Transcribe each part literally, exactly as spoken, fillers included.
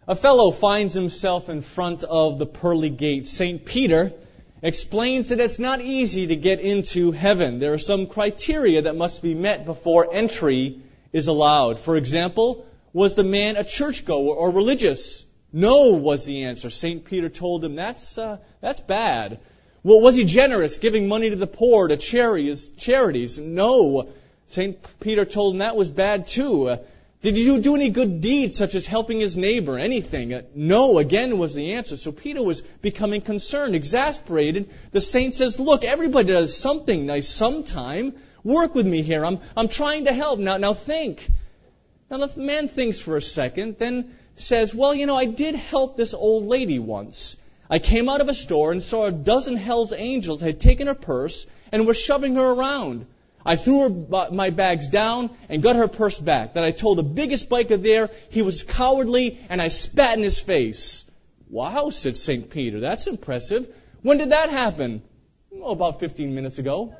A fellow finds himself in front of the pearly gates. Saint Peter explains that it's not easy to get into heaven. There are some criteria that must be met before entry is allowed. For example, was the man a churchgoer or religious? No, was the answer. Saint Peter told him, that's uh, that's bad. Well, was he generous, giving money to the poor, to charities? charities? No. Saint Peter told him that was bad too. Uh, Did you do any good deeds, such as helping his neighbor, anything? Uh, no, again, was the answer. So Peter was becoming concerned, exasperated. The saint says, look, everybody does something nice sometime. Work with me here. I'm I'm trying to help. Now, now think. Now the man thinks for a second, then says, well, you know, I did help this old lady once. I came out of a store and saw a dozen Hell's Angels had taken her purse and were shoving her around. I threw her, my bags down and got her purse back. Then I told the biggest biker there he was cowardly, and I spat in his face. Wow, said Saint Peter, that's impressive. When did that happen? Oh, about fifteen minutes ago.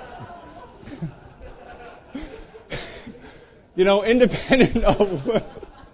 You know, independent of...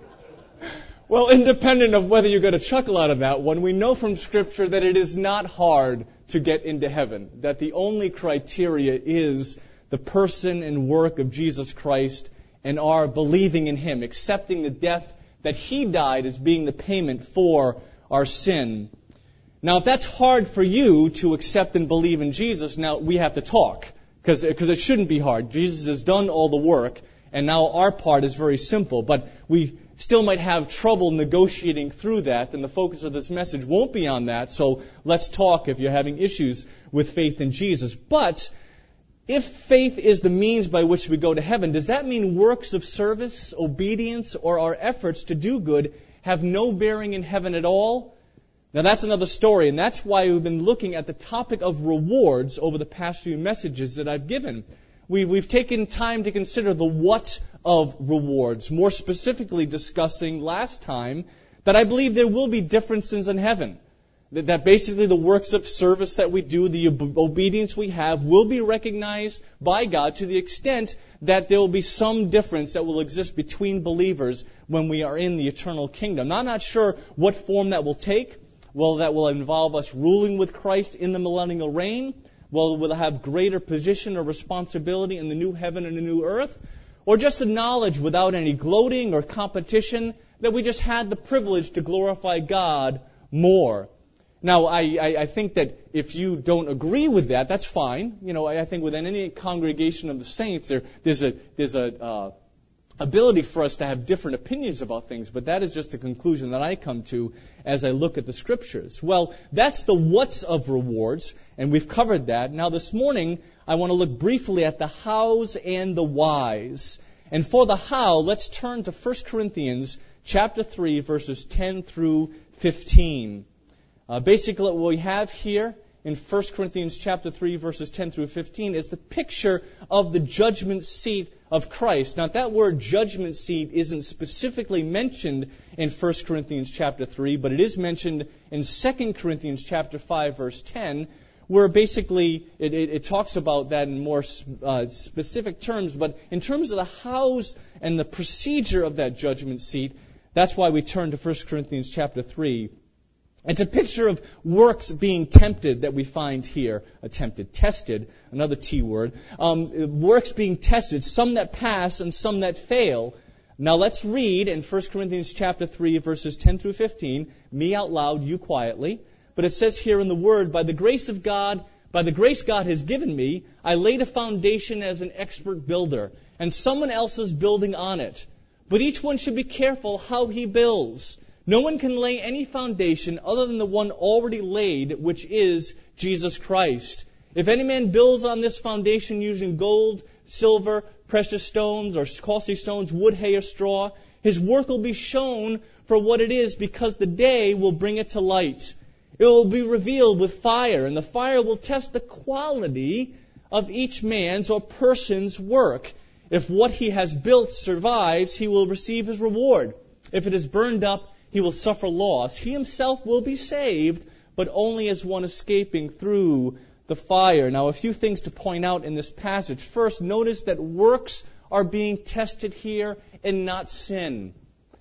Well, independent of whether you get a chuckle out of that one, we know from Scripture that it is not hard to get into heaven. That the only criteria is the person and work of Jesus Christ and our believing in Him, accepting the death that He died as being the payment for our sin. Now, if that's hard for you to accept and believe in Jesus, now we have to talk, because because it shouldn't be hard. Jesus has done all the work, and now our part is very simple. But we still might have trouble negotiating through that, and the focus of this message won't be on that. So let's talk if you're having issues with faith in Jesus. But if faith is the means by which we go to heaven, does that mean works of service, obedience, or our efforts to do good have no bearing in heaven at all? Now that's another story, and that's why we've been looking at the topic of rewards over the past few messages that I've given. We, we've taken time to consider the what of rewards, more specifically discussing last time that I believe there will be differences in heaven. That, that basically the works of service that we do, the ob- obedience we have, will be recognized by God to the extent that there will be some difference that will exist between believers when we are in the eternal kingdom. Now, I'm not sure what form that will take. Well, that will involve us ruling with Christ in the millennial reign. Well, we'll have greater position or responsibility in the new heaven and the new earth. Or just the knowledge without any gloating or competition that we just had the privilege to glorify God more. Now, I, I, I think that if you don't agree with that, that's fine. You know, I, I think within any congregation of the saints, there, there's a there's a uh, ability for us to have different opinions about things, but that is just a conclusion that I come to as I look at the Scriptures. Well, that's the what's of rewards, and we've covered that. Now, this morning, I want to look briefly at the hows and the whys. And for the how, let's turn to First Corinthians chapter three, verses ten through fifteen. Uh, basically, what we have here in First Corinthians chapter three, verses ten through fifteen, is the picture of the judgment seat of Christ. Now, that word judgment seat isn't specifically mentioned in First Corinthians chapter three, but it is mentioned in Second Corinthians chapter five, verse ten, where basically it, it, it talks about that in more uh, specific terms. But in terms of the hows and the procedure of that judgment seat, that's why we turn to First Corinthians chapter three. It's a picture of works being tempted that we find here. Attempted, tested, another T word. Um, works being tested, some that pass and some that fail. Now let's read in First Corinthians chapter three, verses ten through fifteen. Me out loud, you quietly. But it says here in the Word, by the grace of God, by the grace God has given me, I laid a foundation as an expert builder, and someone else is building on it. But each one should be careful how he builds. No one can lay any foundation other than the one already laid, which is Jesus Christ. If any man builds on this foundation using gold, silver, precious stones, or costly stones, wood, hay, or straw, his work will be shown for what it is, because the day will bring it to light. It will be revealed with fire, and the fire will test the quality of each man's or person's work. If what he has built survives, he will receive his reward. If it is burned up, he will suffer loss. He himself will be saved, but only as one escaping through the fire. Now, a few things to point out in this passage. First, notice that works are being tested here and not sin.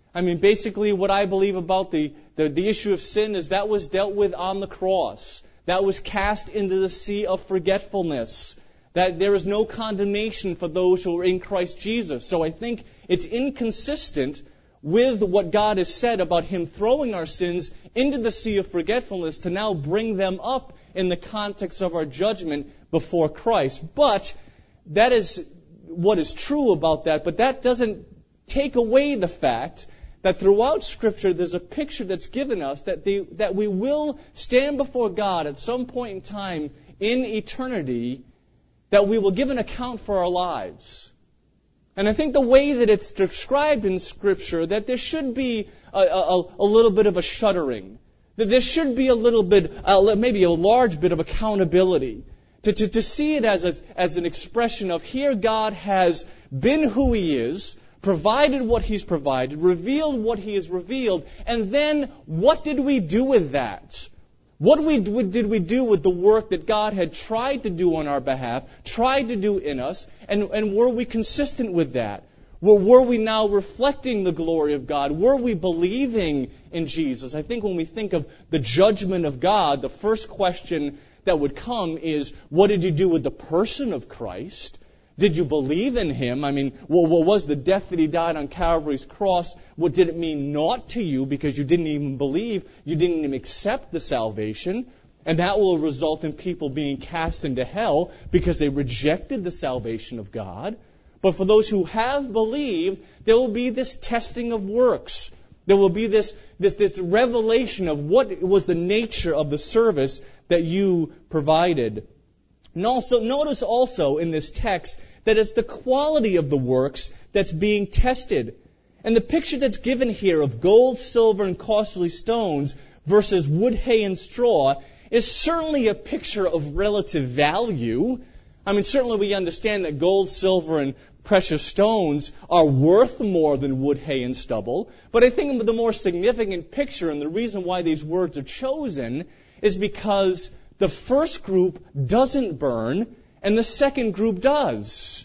I mean, basically what I believe about the, the, the issue of sin is that was dealt with on the cross. That was cast into the sea of forgetfulness. That there is no condemnation for those who are in Christ Jesus. So I think it's inconsistent with what God has said about Him throwing our sins into the sea of forgetfulness to now bring them up in the context of our judgment before Christ. But that is what is true about that. But that doesn't take away the fact that throughout Scripture there's a picture that's given us that, the, that we will stand before God at some point in time in eternity, that we will give an account for our lives. And I think the way that it's described in Scripture, that there should be a, a, a little bit of a shuddering, that there should be a little bit, uh, maybe a large bit of accountability, to, to, to see it as, a, as an expression of here God has been who He is, provided what He's provided, revealed what He has revealed, and then what did we do with that? What we, did we do with the work that God had tried to do on our behalf, tried to do in us, and, and were we consistent with that? Were, were we now reflecting the glory of God? Were we believing in Jesus? I think when we think of the judgment of God, the first question that would come is, what did you do with the person of Christ? Did you believe in Him? I mean, well, what was the death that He died on Calvary's cross? What did it mean naught to you because you didn't even believe, you didn't even accept the salvation? And that will result in people being cast into hell because they rejected the salvation of God. But for those who have believed, there will be this testing of works. There will be this, this, this revelation of what was the nature of the service that you provided. And also, notice also in this text that it's the quality of the works that's being tested. And the picture that's given here of gold, silver, and costly stones versus wood, hay, and straw is certainly a picture of relative value. I mean, certainly we understand that gold, silver, and precious stones are worth more than wood, hay, and stubble. But I think the more significant picture, and the reason why these words are chosen, is because the first group doesn't burn, and the second group does.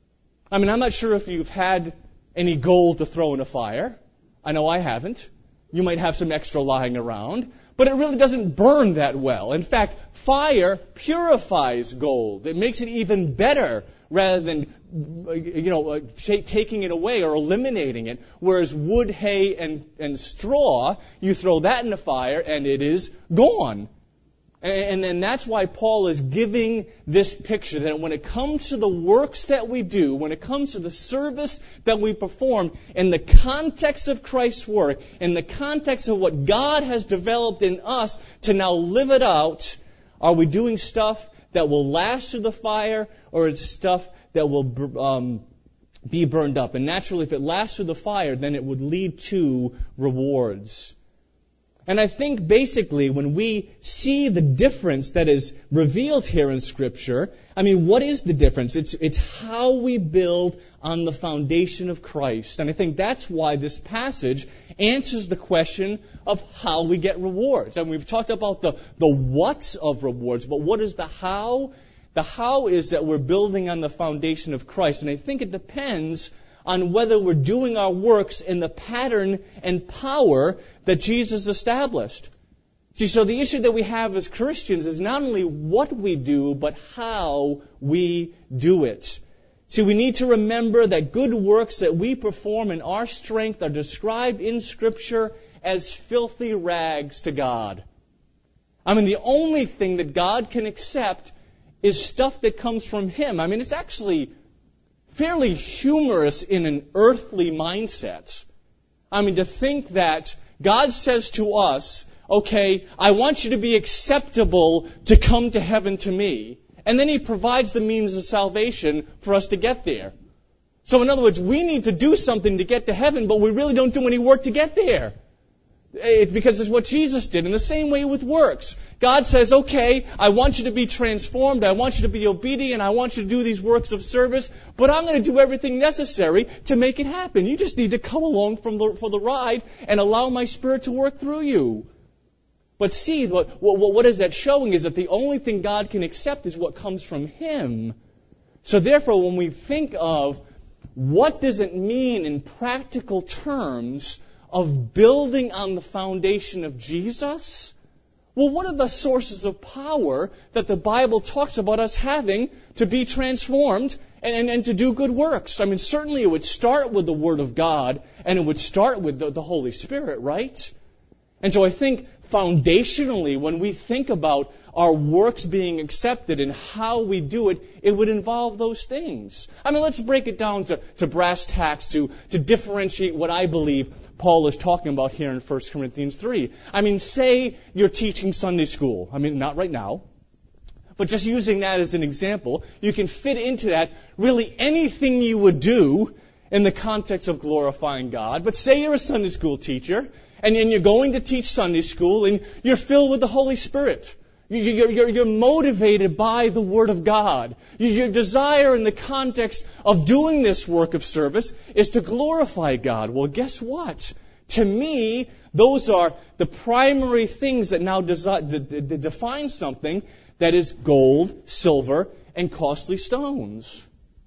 I mean, I'm not sure if you've had any gold to throw in a fire. I know I haven't. You might have some extra lying around. But it really doesn't burn that well. In fact, fire purifies gold. It makes it even better rather than, you know, taking it away or eliminating it. Whereas wood, hay, and, and straw, you throw that in the fire and it is gone. And then that's why Paul is giving this picture that when it comes to the works that we do, when it comes to the service that we perform, in the context of Christ's work, in the context of what God has developed in us to now live it out, are we doing stuff that will last through the fire, or is it stuff that will um, be burned up? And naturally, if it lasts through the fire, then it would lead to rewards. And I think basically when we see the difference that is revealed here in Scripture, I mean, what is the difference? It's, it's how we build on the foundation of Christ. And I think that's why this passage answers the question of how we get rewards. And we've talked about the, the what's of rewards, but what is the how? The how is that we're building on the foundation of Christ. And I think it depends on whether we're doing our works in the pattern and power that Jesus established. See, so the issue that we have as Christians is not only what we do, but how we do it. See, we need to remember that good works that we perform in our strength are described in Scripture as filthy rags to God. I mean, the only thing that God can accept is stuff that comes from Him. I mean, it's actually fairly humorous in an earthly mindset. I mean, to think that God says to us, okay, I want you to be acceptable to come to heaven to me. And then He provides the means of salvation for us to get there. So in other words, we need to do something to get to heaven, but we really don't do any work to get there. It's because it's what Jesus did. In the same way with works. God says, okay, I want you to be transformed. I want you to be obedient. I want you to do these works of service. But I'm going to do everything necessary to make it happen. You just need to come along from the, for the ride and allow my Spirit to work through you. But see, what, what, what is that showing is that the only thing God can accept is what comes from Him. So therefore, when we think of what does it mean in practical terms of building on the foundation of Jesus, well, what are the sources of power that the Bible talks about us having to be transformed and, and, and to do good works? I mean, certainly it would start with the Word of God, and it would start with the, the Holy Spirit, right? And so I think foundationally, when we think about our works being accepted and how we do it, it would involve those things. I mean, let's break it down to, to brass tacks to, to differentiate what I believe Paul is talking about here in First Corinthians three. I mean, say you're teaching Sunday school. I mean, not right now. But just using that as an example, you can fit into that really anything you would do in the context of glorifying God. But say you're a Sunday school teacher, and, and you're going to teach Sunday school, and you're filled with the Holy Spirit. You're, you're, you're motivated by the Word of God. Your desire in the context of doing this work of service is to glorify God. Well, guess what? To me, those are the primary things that now desi- d- d- d- define something that is gold, silver, and costly stones.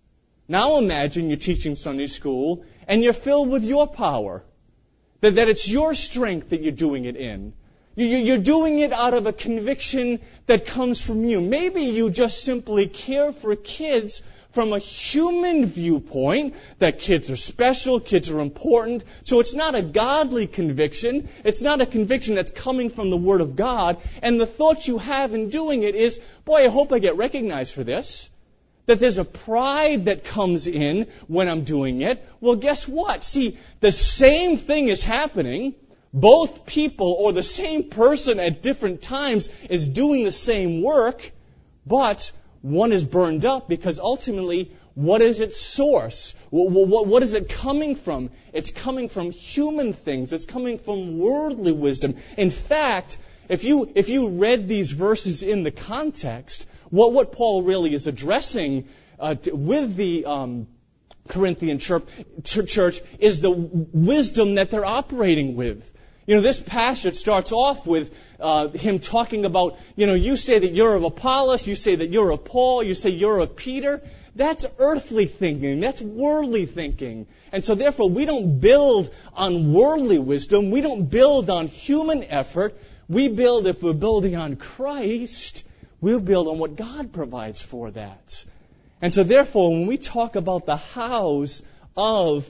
Now imagine you're teaching Sunday school and you're filled with your power. That, that it's your strength that you're doing it in. You're doing it out of a conviction that comes from you. Maybe you just simply care for kids from a human viewpoint, that kids are special, kids are important. So it's not a godly conviction. It's not a conviction that's coming from the Word of God. And the thought you have in doing it is, boy, I hope I get recognized for this. That there's a pride that comes in when I'm doing it. Well, guess what? See, the same thing is happening. Both people or the same person at different times is doing the same work, but one is burned up because ultimately, what is its source? What is it coming from? It's coming from human things. It's coming from worldly wisdom. In fact, if you if you read these verses in the context, what what Paul really is addressing uh, to, with the um, Corinthian church, church is the wisdom that they're operating with. You know, this passage starts off with uh, him talking about, you know, you say that you're of Apollos, you say that you're of Paul, you say you're of Peter. That's earthly thinking. That's worldly thinking. And so therefore, we don't build on worldly wisdom. We don't build on human effort. We build, if we're building on Christ, we'll build on what God provides for that. And so therefore, when we talk about the hows of,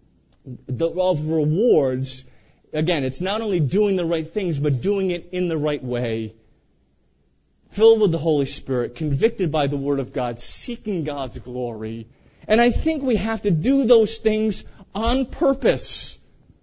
the, of rewards, again, it's not only doing the right things, but doing it in the right way. Filled with the Holy Spirit, convicted by the Word of God, seeking God's glory. And I think we have to do those things on purpose.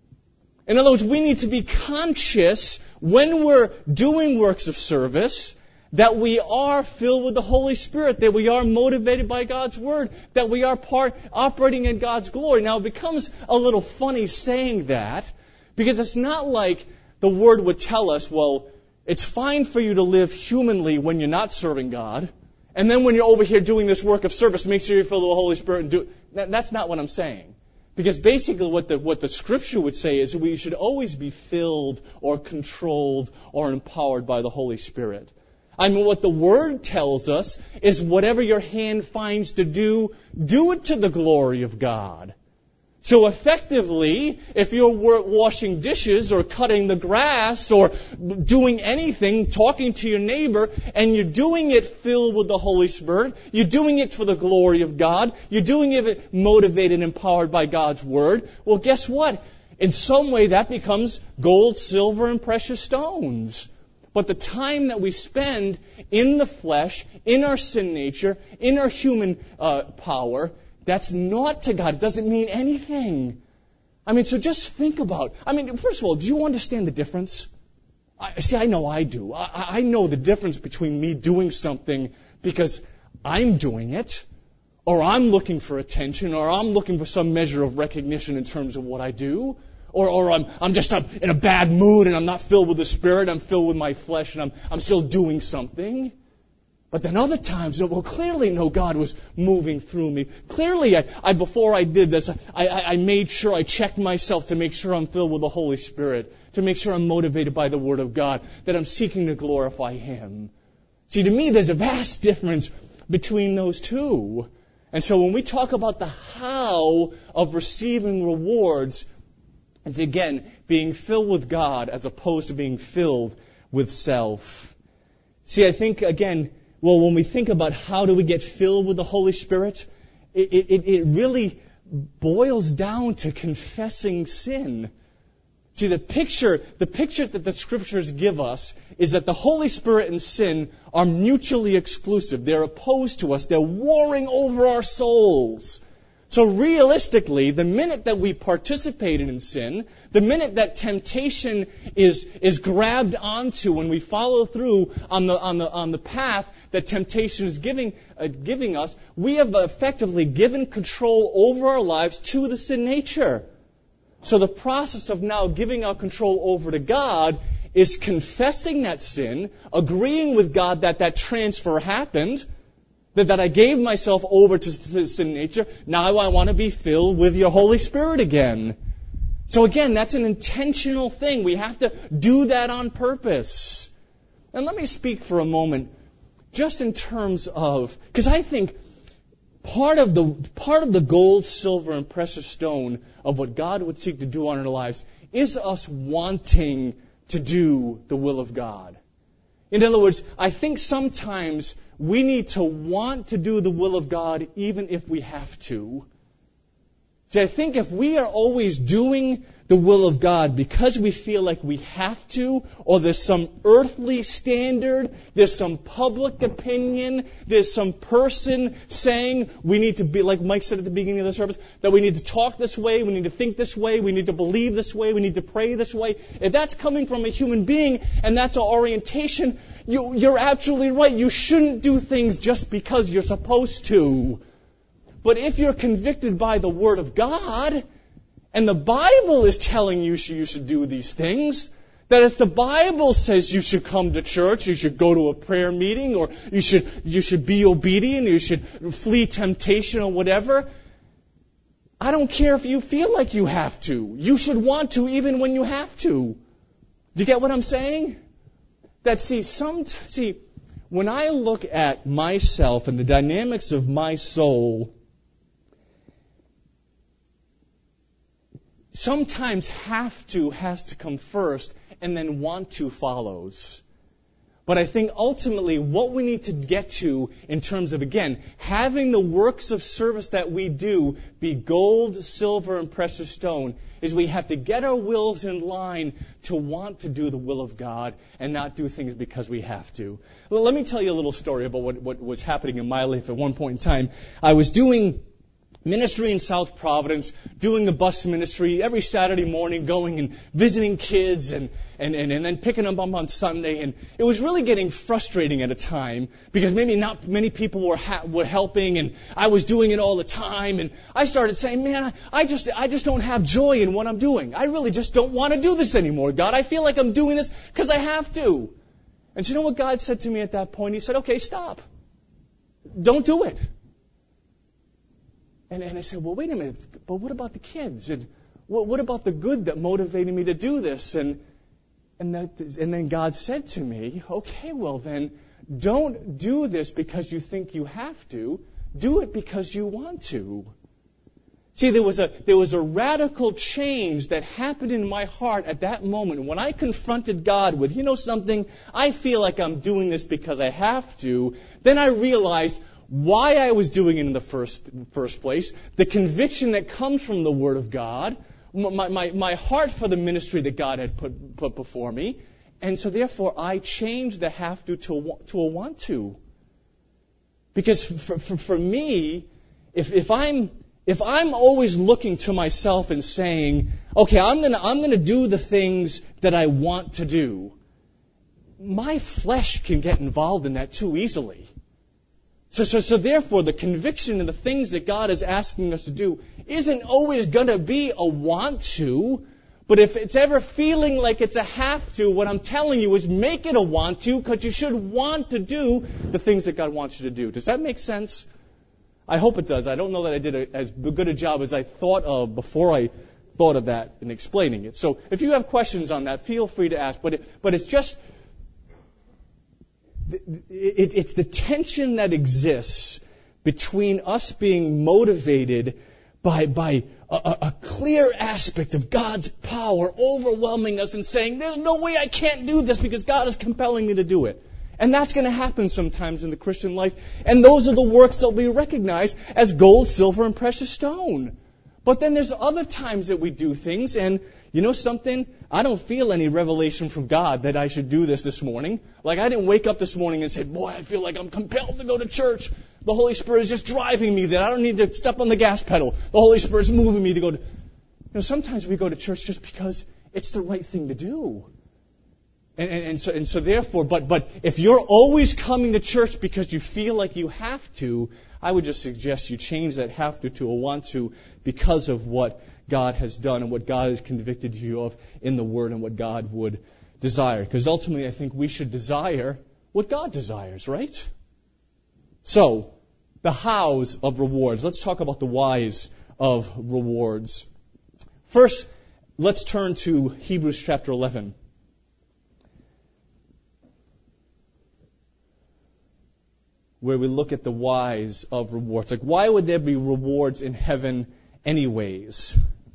In other words, we need to be conscious when we're doing works of service that we are filled with the Holy Spirit, that we are motivated by God's Word, that we are part operating in God's glory. Now, it becomes a little funny saying that, because it's not like the Word would tell us, well, it's fine for you to live humanly when you're not serving God, and then when you're over here doing this work of service, make sure you're filled with the Holy Spirit and do it. That's not what I'm saying. Because basically what the, what the Scripture would say is we should always be filled or controlled or empowered by the Holy Spirit. I mean, what the Word tells us is whatever your hand finds to do, do it to the glory of God. So effectively, if you're washing dishes or cutting the grass or doing anything, talking to your neighbor, and you're doing it filled with the Holy Spirit, you're doing it for the glory of God, you're doing it motivated and empowered by God's Word, well, guess what? In some way that becomes gold, silver, and precious stones. But the time that we spend in the flesh, in our sin nature, in our human uh, power, that's not to God. It doesn't mean anything. I mean, so just think about, I mean, first of all, do you understand the difference? I, see, I know I do. I, I know the difference between me doing something because I'm doing it, or I'm looking for attention, or I'm looking for some measure of recognition in terms of what I do, or, or I'm, I'm just a, in a bad mood and I'm not filled with the Spirit, I'm filled with my flesh and I'm, I'm still doing something. But then other times, well, clearly, no, God was moving through me. Clearly, I, I before I did this, I, I, I made sure I checked myself to make sure I'm filled with the Holy Spirit, to make sure I'm motivated by the Word of God, that I'm seeking to glorify Him. See, to me, there's a vast difference between those two. And so when we talk about the how of receiving rewards, It's again being filled with God as opposed to being filled with self. See, I think again, well, when we think about how do we get filled with the Holy Spirit, it, it, it really boils down to confessing sin. See, the picture, the picture that the Scriptures give us is that the Holy Spirit and sin are mutually exclusive. They're opposed to us. They're warring over our souls. So realistically, the minute that we participate in sin, the minute that temptation is is grabbed onto when we follow through on the on the on the path that temptation is giving uh, giving us, we have effectively given control over our lives to the sin nature. So the process of now giving our control over to God is confessing that sin, agreeing with God that that transfer happened, that, that I gave myself over to the sin nature. Now I want to be filled with your Holy Spirit again. So again, that's an intentional thing. We have to do that on purpose. And let me speak for a moment just in terms of, because I think Part of the part of the gold, silver, and precious stone of what God would seek to do on our lives is us wanting to do the will of God. In other words, I think sometimes we need to want to do the will of God even if we have to. See, I think if we are always doing the will of God because we feel like we have to, or there's some earthly standard, there's some public opinion, there's some person saying we need to be, like Mike said at the beginning of the service, that we need to talk this way, we need to think this way, we need to believe this way, we need to pray this way. If that's coming from a human being and that's our orientation, you, you're absolutely right. You shouldn't do things just because you're supposed to. But if you're convicted by the Word of God, and the Bible is telling you you should do these things, that if the Bible says you should come to church, you should go to a prayer meeting, or you should you should be obedient, or you should flee temptation or whatever, I don't care if you feel like you have to. You should want to even when you have to. Do you get what I'm saying? That see, some see, when I look at myself and the dynamics of my soul, sometimes have to has to come first, and then want to follows. But I think ultimately what we need to get to in terms of, again, having the works of service that we do be gold, silver, and precious stone, is we have to get our wills in line to want to do the will of God and not do things because we have to. Well, let me tell you a little story about what, what was happening in my life at one point in time. I was doing ministry in South Providence, doing the bus ministry every Saturday morning, going and visiting kids and, and, and, and then picking them up on Sunday. And it was really getting frustrating at a time because maybe not many people were ha- were helping, and I was doing it all the time. And I started saying, man, I, I just I just don't have joy in what I'm doing. I really just don't want to do this anymore, God. I feel like I'm doing this because I have to. And so you know what God said to me at that point? He said, okay, stop. Don't do it. And, and I said, well, wait a minute, but what about the kids? And what, what about the good that motivated me to do this? And and, that, and then God said to me, okay, well then, don't do this because you think you have to. Do it because you want to. See, there was a there was a radical change that happened in my heart at that moment when I confronted God with, you know something, I feel like I'm doing this because I have to. Then I realized why I was doing it in the first first place, the conviction that comes from the Word of God, my, my, my heart for the ministry that God had put, put before me, and so therefore I changed the have to to a, to a want to. Because for, for, for me, if, if I'm if I'm always looking to myself and saying, okay, I'm gonna I'm gonna do the things that I want to do, my flesh can get involved in that too easily. So, so, so therefore, the conviction and the things that God is asking us to do isn't always going to be a want to, but if it's ever feeling like it's a have to, what I'm telling you is make it a want to, because you should want to do the things that God wants you to do. Does that make sense? I hope it does. I don't know that I did a, as good a job as I thought of before I thought of that in explaining it. So if you have questions on that, feel free to ask. But it, but it's just... It, it's the tension that exists between us being motivated by by a, a, a clear aspect of God's power overwhelming us and saying, there's no way I can't do this because God is compelling me to do it. And that's going to happen sometimes in the Christian life. And those are the works that we recognize as gold, silver, and precious stone. But then there's other times that we do things, and you know something? I don't feel any revelation from God that I should do this this morning. Like I didn't wake up this morning and say, boy, I feel like I'm compelled to go to church. The Holy Spirit is just driving me that I don't need to step on the gas pedal. The Holy Spirit is moving me to go to... You know, sometimes we go to church just because it's the right thing to do. And, and, and, so, and so therefore, but, but if you're always coming to church because you feel like you have to, I would just suggest you change that have to to a want to because of what God has done and what God has convicted you of in the Word and what God would desire. Because ultimately I think we should desire what God desires, right? So, the hows of rewards. Let's talk about the whys of rewards. First, let's turn to Hebrews chapter eleven. Where we look at the whys of rewards. Like, why would there be rewards in heaven anyways?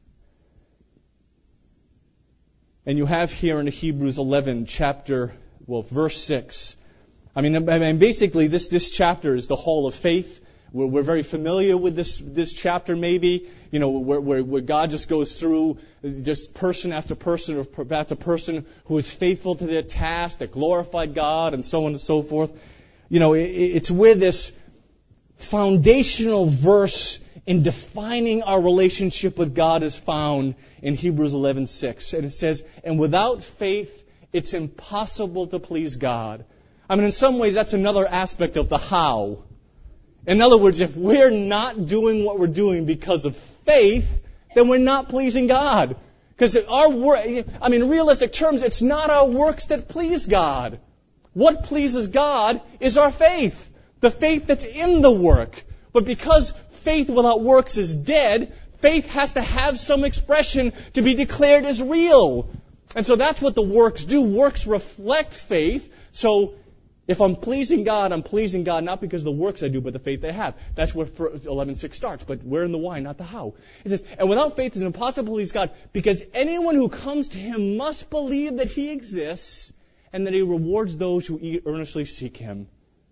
And you have here in Hebrews eleven, chapter, well, verse six. I mean, I mean basically, this, this chapter is the hall of faith. We're, we're very familiar with this, this chapter, maybe. You know, where, where, where God just goes through just person after person or after person who is faithful to their task, that glorified God, and so on and so forth. You know, it's where this foundational verse in defining our relationship with God is found in Hebrews eleven six. And it says, and without faith, it's impossible to please God. I mean, in some ways, that's another aspect of the how. In other words, if we're not doing what we're doing because of faith, then we're not pleasing God. Because our work, I mean, in realistic terms, it's not our works that please God. What pleases God is our faith, the faith that's in the work. But because faith without works is dead, faith has to have some expression to be declared as real. And so that's what the works do. Works reflect faith. So if I'm pleasing God, I'm pleasing God not because of the works I do, but the faith I have. That's where eleven six starts. But we're in the why, not the how. It says, and without faith it's impossible to please God, because anyone who comes to Him must believe that He exists and that He rewards those who earnestly seek Him.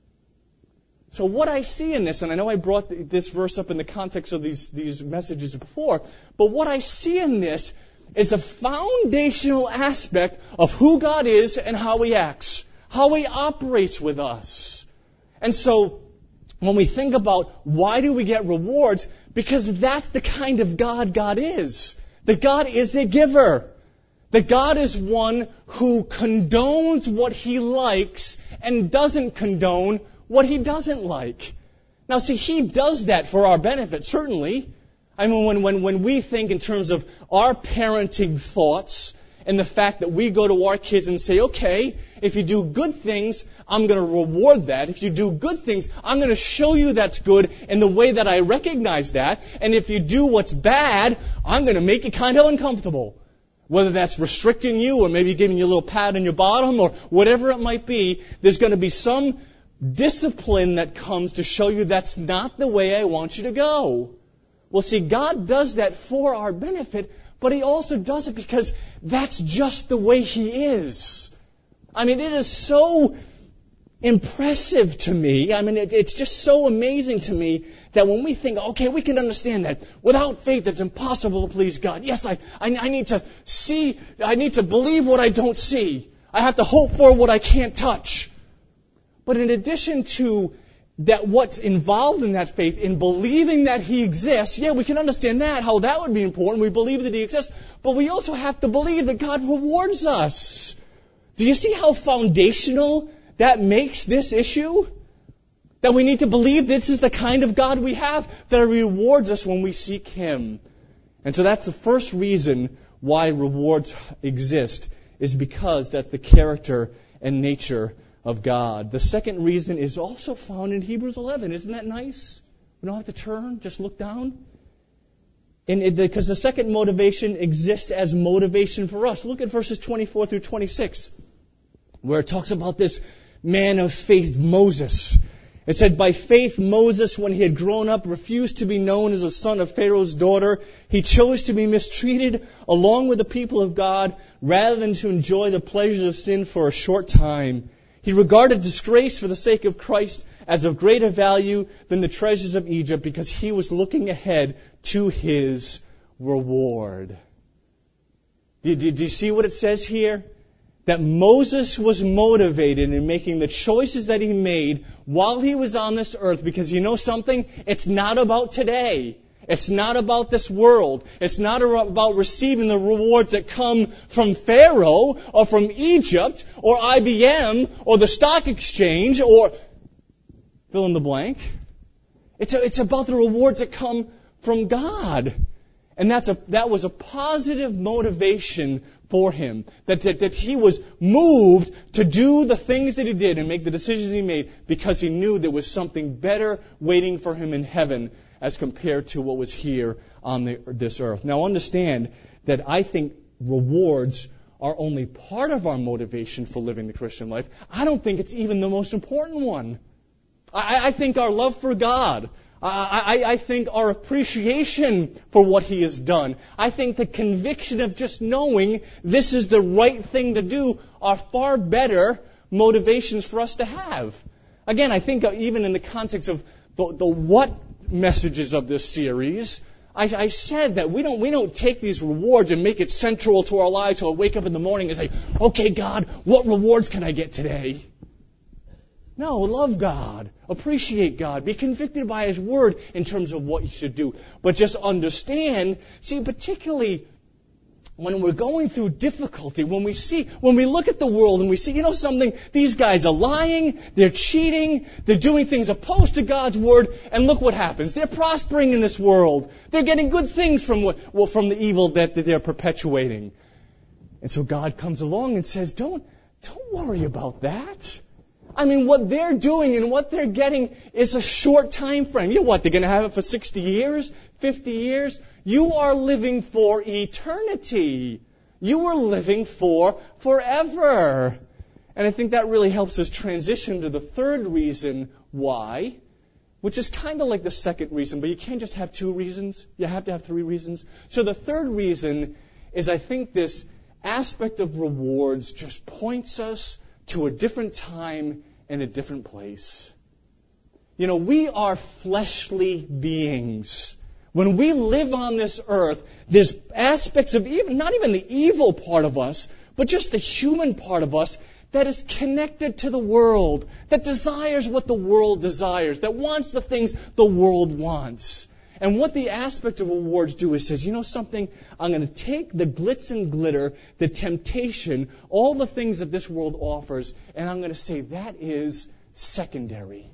So what I see in this, and I know I brought this verse up in the context of these, these messages before, but what I see in this is a foundational aspect of who God is and how He acts, how He operates with us. And so when we think about why do we get rewards, because that's the kind of God God is. That God is a giver. That God is one who condones what He likes and doesn't condone what He doesn't like. Now, see, He does that for our benefit, certainly. I mean, when, when, when we think in terms of our parenting thoughts and the fact that we go to our kids and say, okay, if you do good things, I'm going to reward that. If you do good things, I'm going to show you that's good in the way that I recognize that. And if you do what's bad, I'm going to make it kind of uncomfortable. Whether that's restricting you or maybe giving you a little pat on your bottom or whatever it might be, there's going to be some discipline that comes to show you that's not the way I want you to go. Well, see, God does that for our benefit, but He also does it because that's just the way He is. I mean, it is so impressive to me. I mean, it, it's just so amazing to me that when we think, okay, we can understand that without faith it's impossible to please God. Yes, I, I, I need to see, I need to believe what I don't see. I have to hope for what I can't touch. But in addition to that, what's involved in that faith, in believing that He exists, yeah, we can understand that, how that would be important. We believe that He exists, but we also have to believe that God rewards us. Do you see how foundational that makes this issue? That we need to believe this is the kind of God we have, that rewards us when we seek Him. And so that's the first reason why rewards exist, is because that's the character and nature of God. The second reason is also found in Hebrews eleven. Isn't that nice? We don't have to turn, just look down. And it, because the second motivation exists as motivation for us. Look at verses twenty-four through twenty-six, where it talks about this man of faith, Moses. It said, by faith Moses, when he had grown up, refused to be known as a son of Pharaoh's daughter. He chose to be mistreated along with the people of God rather than to enjoy the pleasures of sin for a short time. He regarded disgrace for the sake of Christ as of greater value than the treasures of Egypt because he was looking ahead to his reward. Do, do, do you see what it says here? That Moses was motivated in making the choices that he made while he was on this earth because you know something? It's not about today. It's not about this world. It's not about receiving the rewards that come from Pharaoh or from Egypt or I B M or the stock exchange or fill in the blank. It's, a, it's about the rewards that come from God. And that's a, that was a positive motivation for him. That, that, that he was moved to do the things that he did and make the decisions he made because he knew there was something better waiting for him in heaven as compared to what was here on the, this earth. Now understand that I think rewards are only part of our motivation for living the Christian life. I don't think it's even the most important one. I, I think our love for God, I, I, I think our appreciation for what He has done, I think the conviction of just knowing this is the right thing to do are far better motivations for us to have. Again, I think even in the context of the, the what messages of this series, I, I said that we don't we don't take these rewards and make it central to our lives so I wake up in the morning and say, okay, God, what rewards can I get today? No, love God, appreciate God, be convicted by His Word in terms of what you should do. But just understand, see, particularly when we're going through difficulty, when we see, when we look at the world and we see, you know something, these guys are lying, they're cheating, they're doing things opposed to God's Word, and look what happens. They're prospering in this world. They're getting good things from what, well, from the evil that, that they're perpetuating. And so God comes along and says, don't, don't worry about that. I mean, what they're doing and what they're getting is a short time frame. You know what? They're going to have it for sixty years, fifty years. You are living for eternity. You are living for forever. And I think that really helps us transition to the third reason why, which is kind of like the second reason, but you can't just have two reasons. You have to have three reasons. So the third reason is I think this aspect of rewards just points us to a different time and a different place. You know, we are fleshly beings. When we live on this earth, there's aspects of even, not even the evil part of us, but just the human part of us that is connected to the world, that desires what the world desires, that wants the things the world wants. And what the aspect of rewards do is says, you know something, I'm going to take the glitz and glitter, the temptation, all the things that this world offers, and I'm going to say that is secondary.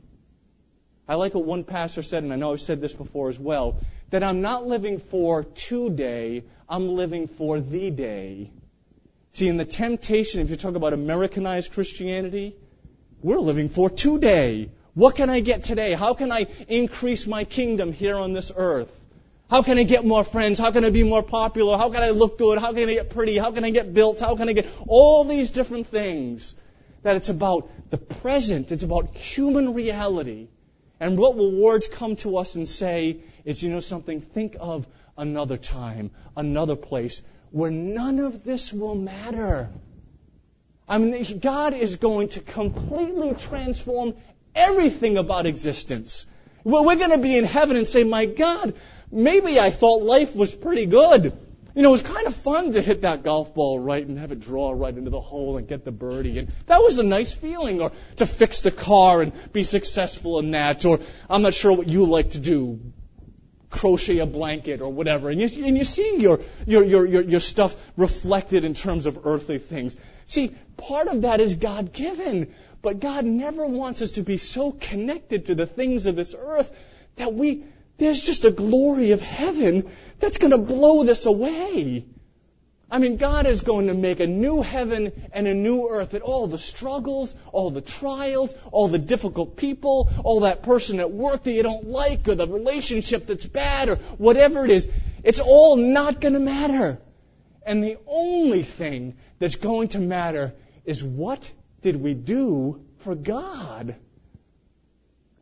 I like what one pastor said, and I know I've said this before as well, that I'm not living for today, I'm living for the day. See, in the temptation, if you talk about Americanized Christianity, we're living for today. What can I get today? How can I increase my kingdom here on this earth? How can I get more friends? How can I be more popular? How can I look good? How can I get pretty? How can I get built? How can I get all these different things? That it's about the present. It's about human reality. And what rewards come to us and say is, you know something, think of another time, another place where none of this will matter. I mean, God is going to completely transform everything about existence. Well, we're going to be in heaven and say, my God, maybe I thought life was pretty good. You know, it was kind of fun to hit that golf ball right and have it draw right into the hole and get the birdie. And that was a nice feeling. Or to fix the car and be successful in that. Or I'm not sure what you like to do. Crochet a blanket or whatever. And you, and you see your, your, your, your, your stuff reflected in terms of earthly things. See, part of that is God-given. But God never wants us to be so connected to the things of this earth that we, there's just a glory of heaven that's going to blow this away. I mean, God is going to make a new heaven and a new earth. That all the struggles, all the trials, all the difficult people, all that person at work that you don't like, or the relationship that's bad, or whatever it is, it's all not going to matter. And the only thing that's going to matter is what did we do for God?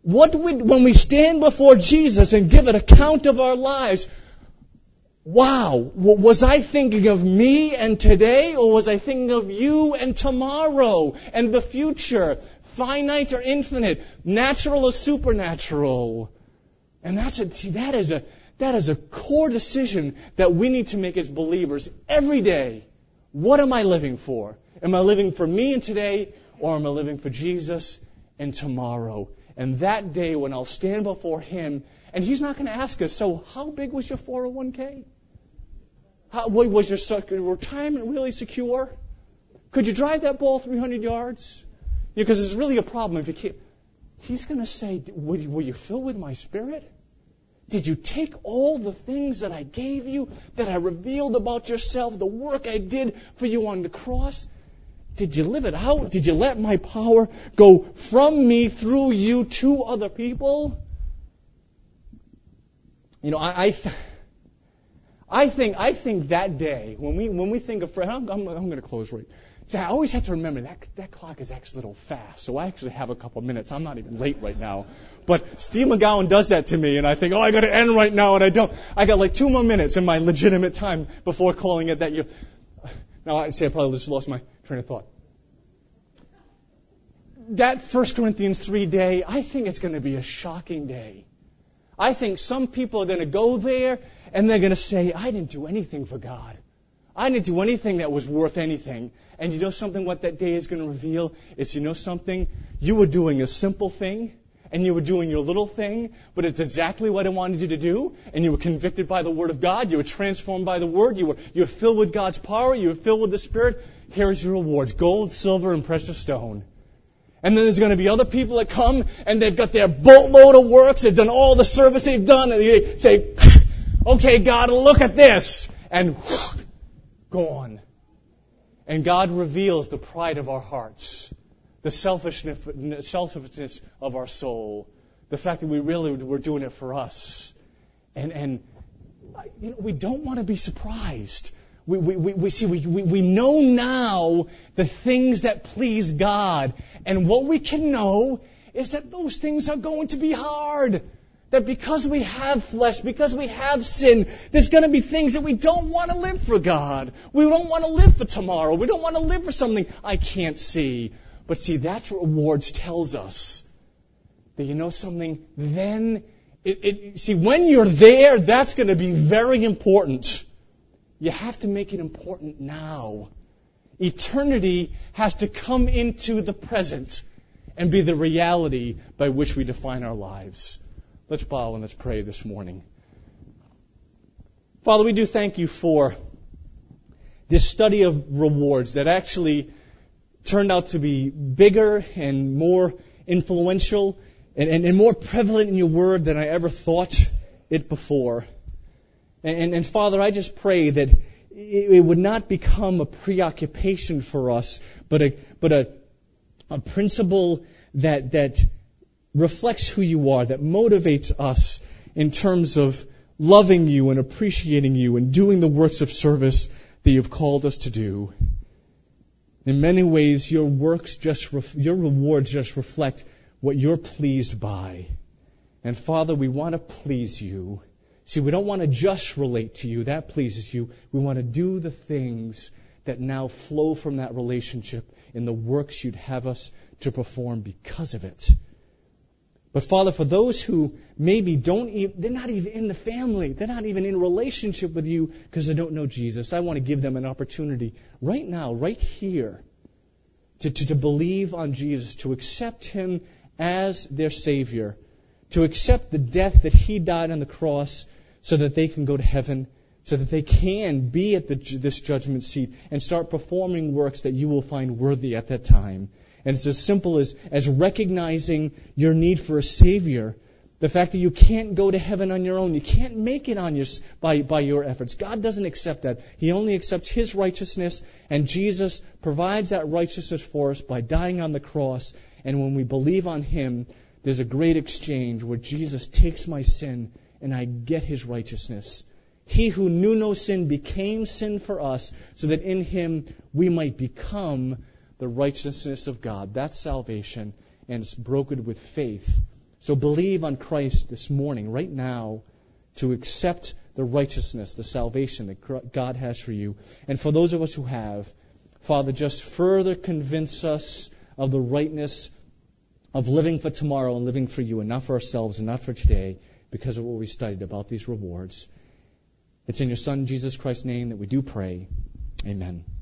What would, when we stand before Jesus and give an account of our lives, wow, was I thinking of me and today, or was I thinking of you and tomorrow and the future? Finite or infinite, natural or supernatural? And that's a, see, that is a, that is a core decision that we need to make as believers every day. What am I living for? Am I living for me and today, or am I living for Jesus and tomorrow? And that day when I'll stand before Him, and He's not going to ask us, so how big was your four oh one k? How, was your retirement really secure? Could you drive that ball three hundred yards? Because it's really a problem if you can't. He's going to say, were you, were you filled with my Spirit? Did you take all the things that I gave you, that I revealed about yourself, the work I did for you on the cross? Did you live it out? Did you let my power go from me through you to other people? You know, I I, th- I think I think that day when we when we think of friend, I'm, I'm, I'm going to close right. I always have to remember that that clock is actually a little fast, so I actually have a couple minutes. I'm not even late right now, but Steve McGowan does that to me, and I think, oh, I got to end right now, and I don't. I got like two more minutes in my legitimate time before calling it that year. Now I say I probably just lost my train of thought. That First Corinthians three day, I think it's going to be a shocking day. I think some people are going to go there and they're going to say, I didn't do anything for God. I didn't do anything that was worth anything. And you know something what that day is going to reveal? Is you know something? You were doing a simple thing, and you were doing your little thing, but it's exactly what I wanted you to do, and you were convicted by the Word of God, you were transformed by the Word, you were, you were filled with God's power, you were filled with the Spirit. Here's your rewards, gold, silver, and precious stone. And then there's going to be other people that come, and they've got their boatload of works, they've done all the service they've done, and they say, okay, God, look at this, and gone. And God reveals the pride of our hearts, the selfishness, selfishness of our soul, the fact that we really were doing it for us. And, and you know, we don't want to be surprised. We, we, we, we see, we, we, we know now the things that please God. And what we can know is that those things are going to be hard. That because we have flesh, because we have sin, there's going to be things that we don't want to live for God. We don't want to live for tomorrow. We don't want to live for something I can't see. But see, that's what rewards tells us. That you know something, then, it, it, see, when you're there, that's going to be very important. You have to make it important now. Eternity has to come into the present and be the reality by which we define our lives. Let's bow and let's pray this morning. Father, we do thank you for this study of rewards that actually turned out to be bigger and more influential and, and, and more prevalent in your word than I ever thought it before. And, and, and Father, I just pray that it, it would not become a preoccupation for us, but a but a, a principle that that reflects who you are, that motivates us in terms of loving you and appreciating you and doing the works of service that you've called us to do. In many ways, your works just ref- your rewards just reflect what you're pleased by. And Father, we want to please you. See, we don't want to just relate to you. That pleases you. We want to do the things that now flow from that relationship in the works you'd have us to perform because of it. But Father, for those who maybe don't even, they're not even in the family, they're not even in relationship with you because they don't know Jesus, I want to give them an opportunity right now, right here, to, to, to believe on Jesus, to accept Him as their Savior, to accept the death that He died on the cross so that they can go to heaven, so that they can be at the, this judgment seat and start performing works that you will find worthy at that time. And it's as simple as, as recognizing your need for a Savior. The fact that you can't go to heaven on your own. You can't make it on your, by, by your efforts. God doesn't accept that. He only accepts His righteousness. And Jesus provides that righteousness for us by dying on the cross. And when we believe on Him, there's a great exchange where Jesus takes my sin and I get His righteousness. He who knew no sin became sin for us so that in Him we might become the righteousness of God. That's salvation, and it's brokered with faith So believe on Christ this morning, right now, to accept the righteousness, the salvation that God has for you. And for those of us who have, Father, just further convince us of the rightness of living for tomorrow and living for you and not for ourselves and not for today because of what we studied about these rewards. It's in your Son, Jesus Christ's name, that we do pray. Amen.